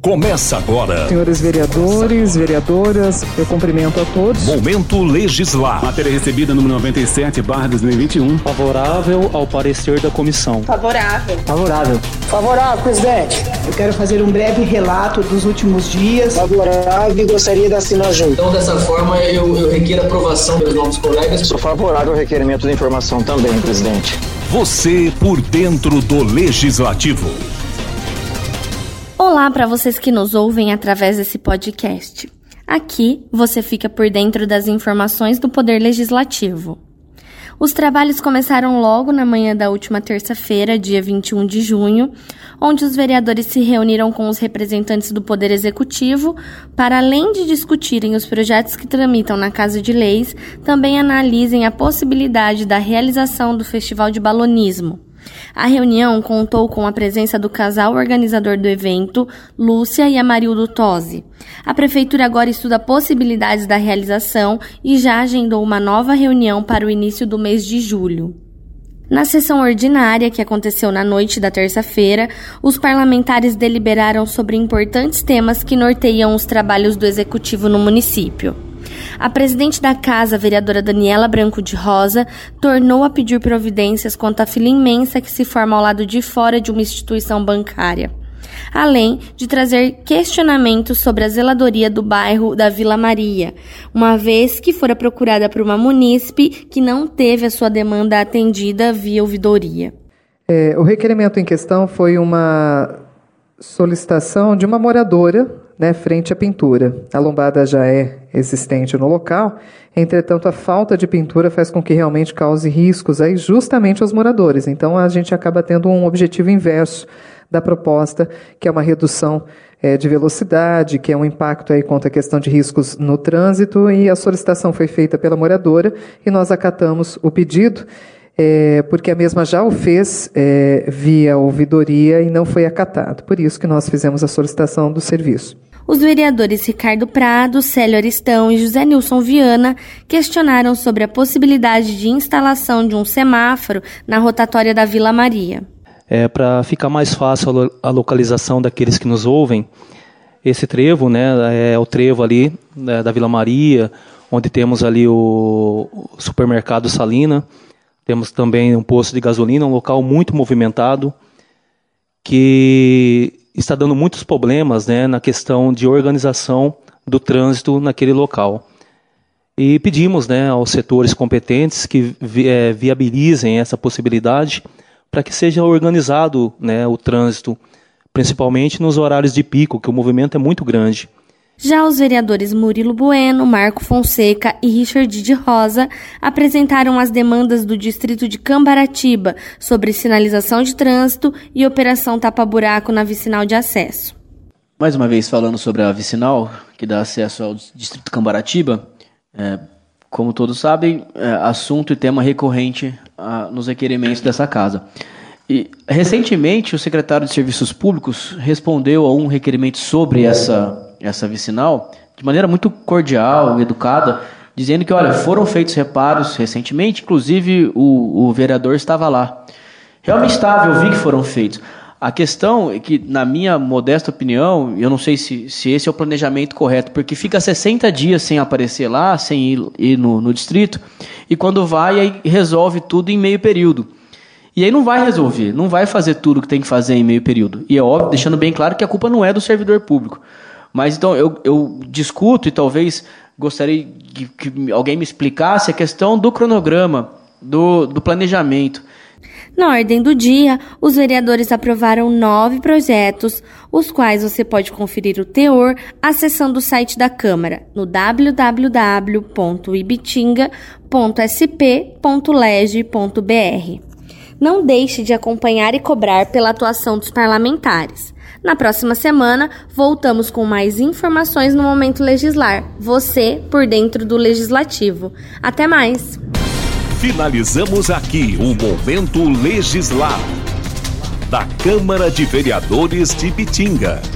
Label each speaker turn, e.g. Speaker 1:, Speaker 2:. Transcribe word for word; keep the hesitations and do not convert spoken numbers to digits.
Speaker 1: Começa agora.
Speaker 2: Senhores vereadores, vereadoras, eu cumprimento a todos.
Speaker 1: Momento Legislar.
Speaker 3: Matéria recebida número noventa e sete barra dois mil e vinte e um.
Speaker 4: Favorável ao parecer da comissão.
Speaker 5: Favorável.
Speaker 6: Favorável.
Speaker 7: Favorável, presidente.
Speaker 8: Eu quero fazer um breve relato dos últimos dias.
Speaker 6: Favorável e gostaria de assinar junto.
Speaker 9: Então, dessa forma, eu, eu requiro a aprovação pelos novos colegas.
Speaker 10: Sou favorável ao requerimento de informação também, presidente.
Speaker 1: Você por dentro do Legislativo.
Speaker 11: Olá para vocês que nos ouvem através desse podcast. Aqui você fica por dentro das informações do Poder Legislativo. Os trabalhos começaram logo na manhã da última terça-feira, dia vinte e um de junho, onde os vereadores se reuniram com os representantes do Poder Executivo para, além de discutirem os projetos que tramitam na Casa de Leis, também analisem a possibilidade da realização do Festival de Balonismo. A reunião contou com a presença do casal organizador do evento, Lúcia e Amarildo Tosi. A Prefeitura agora estuda possibilidades da realização e já agendou uma nova reunião para o início do mês de julho. Na sessão ordinária, que aconteceu na noite da terça-feira, os parlamentares deliberaram sobre importantes temas que norteiam os trabalhos do Executivo no município. A presidente da Casa, a vereadora Daniela Branco de Rosa, tornou a pedir providências quanto à fila imensa que se forma ao lado de fora de uma instituição bancária, além de trazer questionamentos sobre a zeladoria do bairro da Vila Maria, uma vez que fora procurada por uma munícipe que não teve a sua demanda atendida via ouvidoria.
Speaker 2: É, o requerimento em questão foi uma solicitação de uma moradora, né, frente à pintura. A lombada já é existente no local, entretanto a falta de pintura faz com que realmente cause riscos aí justamente aos moradores. Então a gente acaba tendo um objetivo inverso da proposta, que é uma redução é, de velocidade, que é um impacto aí contra a questão de riscos no trânsito, e a solicitação foi feita pela moradora e nós acatamos o pedido. É, porque a mesma já o fez é, via ouvidoria e não foi acatado. Por isso que nós fizemos a solicitação do serviço.
Speaker 11: Os vereadores Ricardo Prado, Célio Aristão e José Nilson Viana questionaram sobre a possibilidade de instalação de um semáforo na rotatória da Vila Maria.
Speaker 4: É, para ficar mais fácil a localização daqueles que nos ouvem, esse trevo, né, é o trevo ali né, da Vila Maria, onde temos ali o supermercado Salina. Temos também um posto de gasolina, um local muito movimentado, que está dando muitos problemas né, na questão de organização do trânsito naquele local. E pedimos né, aos setores competentes que vi, é, viabilizem essa possibilidade para que seja organizado né, o trânsito, principalmente nos horários de pico, que o movimento é muito grande.
Speaker 11: Já os vereadores Murilo Bueno, Marco Fonseca e Richard de Rosa apresentaram as demandas do distrito de Cambaratiba sobre sinalização de trânsito e operação tapa-buraco na vicinal de acesso.
Speaker 12: Mais uma vez falando sobre a vicinal, que dá acesso ao distrito de Cambaratiba, é, como todos sabem, é assunto e tema recorrente a, nos requerimentos dessa casa. E, recentemente, o secretário de Serviços Públicos respondeu a um requerimento sobre essa... essa vicinal, de maneira muito cordial, educada, dizendo que, olha, foram feitos reparos recentemente, inclusive o, o vereador estava lá. Realmente estava, eu vi que foram feitos. A questão é que, na minha modesta opinião, eu não sei se, se esse é o planejamento correto, porque fica sessenta dias sem aparecer lá, sem ir, ir no, no distrito, e quando vai, aí resolve tudo em meio período. E aí não vai resolver, não vai fazer tudo que tem que fazer em meio período. E é óbvio, deixando bem claro que a culpa não é do servidor público. Mas então eu, eu discuto e talvez gostaria que, que alguém me explicasse a questão do cronograma, do, do planejamento.
Speaker 11: Na ordem do dia, os vereadores aprovaram nove projetos, os quais você pode conferir o teor acessando o site da Câmara, no w w w ponto ibitinga ponto s p ponto leg ponto b r. Não deixe de acompanhar e cobrar pela atuação dos parlamentares. Na próxima semana, voltamos com mais informações no Momento Legislar. Você por dentro do Legislativo. Até mais!
Speaker 1: Finalizamos aqui o Momento Legislar da Câmara de Vereadores de Ibitinga.